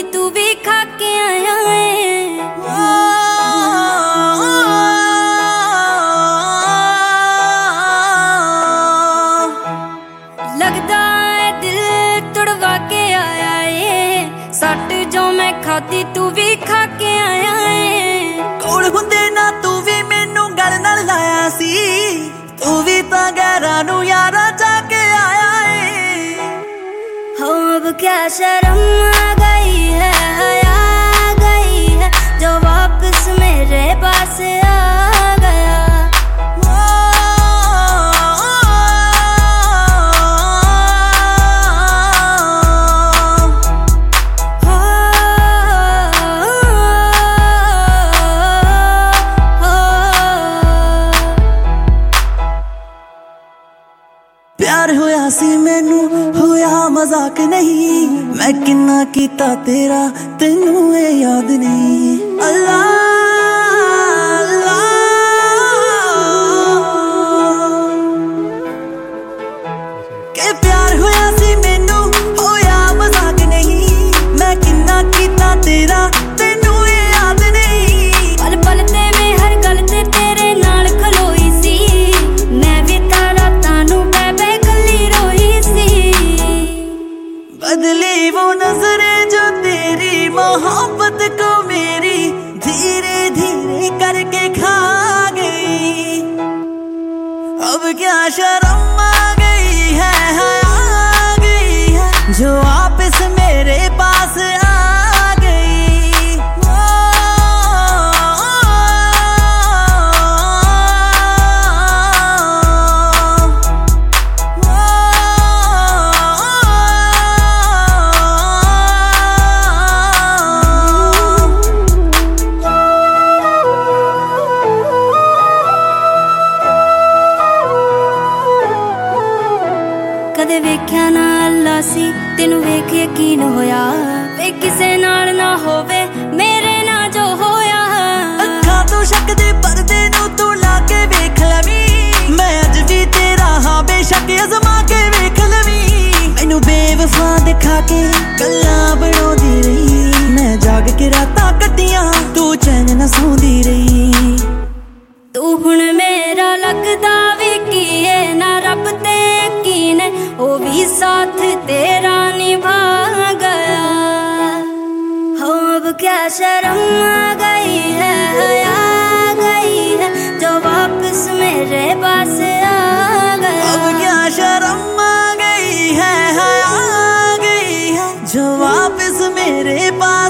तू भी खा के आया है। लगदा है दिल तुड़वा के आया है, सट जो मैं खाती तू भी खा के आया है। कोल हुंदे ना तू भी मैनू गल नाल लाया सी, तू भी तां गैरां नू यारा जाके आया है। हो अब क्या शर्म आ गई है, हया आ गई है, जो वापस मेरे पास आ गया। प्यार होया सी मैनू होया मजाक नहीं, मैं किन्ना कीता तेरा तेनू ए याद नहीं। अल्लाह अल्लाह के प्यार होया सी मैनू होया मजाक नहीं, मैं किन्ना कीता तेरा तेनू ए याद नहीं। पल पल ते मैं हर गल ते तेरे नाल खलोई सी, मैं भी तारा तानू बदली वो नजरें जो तेरी मोहब्बत को मेरी धीरे धीरे करके खा गई। अब क्या शर्म आ गई है, आ गई है, जो वापस मेरे पास आ गई। कदे वेख्या ना अल्लाह सी, तेनू वेख यकीन होया, वे किसे नाल ना होवे मेरे ना जो होया। अखां तो शक दे पर्दे नू तू ला के वेख लवी, मैं अज भी तेरा हां बेशक अजमा के वेख लवी। मैनू बेवफा दिखा के गल्लां बनाउंदी रही, मैं जाग के रातां कट्टियां तू चैन ना सौंदी रही। तू हुण मेरा लगदा भी की है ना, रब ते यकीन है ओ भी साथ तेरा निभा गया। हो अब क्या शर्म आ गई है, हया आ गई है, जो वापस मेरे पास आ गया। अब क्या शर्म आ गई है, हया आ गई है, जो वापस मेरे पास